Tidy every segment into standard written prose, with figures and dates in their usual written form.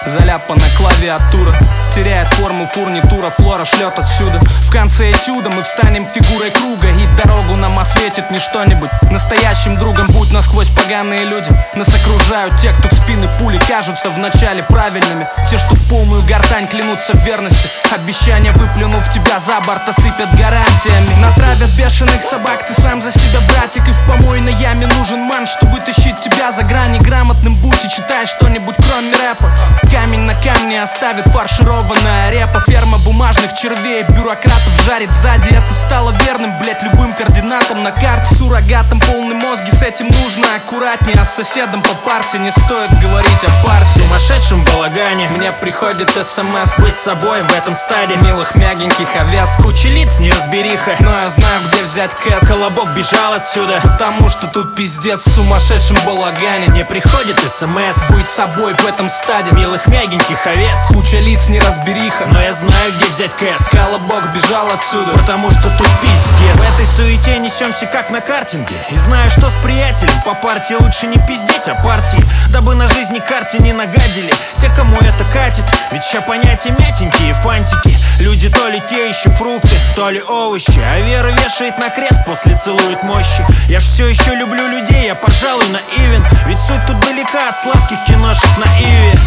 заляпана клавиатура. Теряет форму фурнитура, флора шлет отсюда. В конце этюда мы встанем фигурой круга, и дорогу нам осветит не что-нибудь. Настоящим другом будь насквозь поганые люди. Нас окружают те, кто в спины пули кажутся вначале правильными. Те, что в полную гортань клянутся в верности. Обещания, выплюнув тебя за борт, осыпят гарантиями. Натравят бешеных собак, ты сам за себя, братик. И в помойной яме нужен ман, что вытащить тебя за грани. Грамотным будь и читай что-нибудь кроме рэпа. Камень на камне оставит фаршированная репа. Ферма бумажных червей, бюрократов жарит сзади. Это стало верным, блять, любым координатам на карте. Суррогатом полны мозги, с этим нужно аккуратнее. А с соседом по партии не стоит говорить о партии. В сумасшедшем балагане мне приходит СМС. быть собой в этом стаде Милых мягеньких овец, куча лиц, неразбериха. но я знаю, где взять кэс. Колобок бежал отсюда, потому что тут пиздец в сумасшедшем балагане. мне приходит СМС Быть собой в этом стаде милых мягеньких овец. куча лиц, неразбериха, Но я знаю, где взять кэс, Колобок бежал отсюда, потому что тут пиздец. В этой суете несемся как на картинге. И знаю, что с приятелем по партии лучше не пиздеть о партии, дабы на жизни карте не нагадили те, кому это катит. Ведь ща понятия мятенькие фантики. Люди то ли те еще фрукты, то ли овощи. А вера вешает на крест, после целует мощи. Я ж все еще люблю людей, я, пожалуй, наивен. Ведь суть тут далека от сладких киношек на Иве.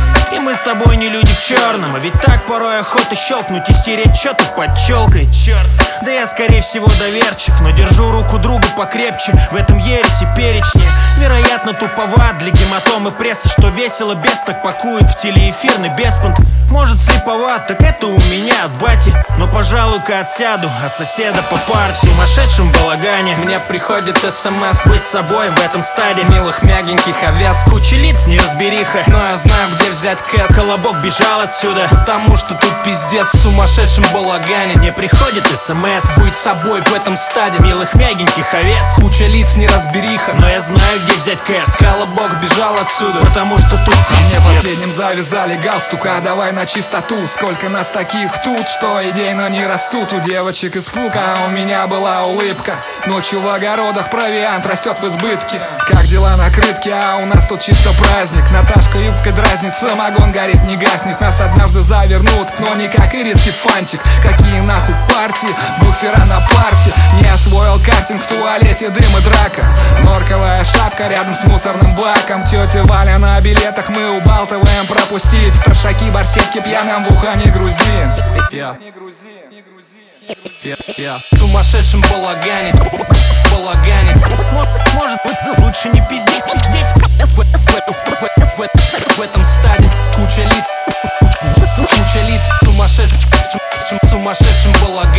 И мы с тобой не люди в черном. А ведь так порой охота щелкнуть и стереть что-то под челкой. Черт, да я скорее всего доверчив, но держу руку другу покрепче в этом ересе перечне. Вероятно, туповат для гематомы прессы, что весело без так пакует в телеэфирный беспонт. Может, слеповат, так это у меня от бати. Но, пожалуй-ка, отсяду от соседа по партии. В сумасшедшем балагане мне приходит СМС. быть собой в этом стаде Милых мягеньких овец, куча лиц, неразбериха. но я знаю, где взять кэс. Колобок бежал отсюда, потому что тут пиздец в сумасшедшем балагане. мне приходит СМС Быть собой в этом стаде милых мягеньких овец. куча лиц, неразбериха, Но я знаю, где взять кэс, Колобок бежал отсюда, потому что тут Мне пиздец. последним завязали галстук, а давай на чистоту. Сколько нас таких тут, что идейно не растут. У девочек испуг, а у меня была улыбка. Ночью в огородах провиант растет в избытке. Как дела на крытке, а у нас тут чисто праздник. Наташка юбкой дразнит, самогон горит, не гаснет. Нас однажды завернут, но не как ириски фантик. Какие нахуй партии, буфера на парте. Не освоил картинг, в туалете дым и драка. Норковая шапка рядом с мусорным баком. Тетя Валя на билетах, мы убалтываем пропустить. Старшаки, барсетки, пьяным в ухо не грузи. В сумасшедшем балагане, Может быть, лучше не пиздеть. в этом стаде куча лиц в сумасшедшем балагане.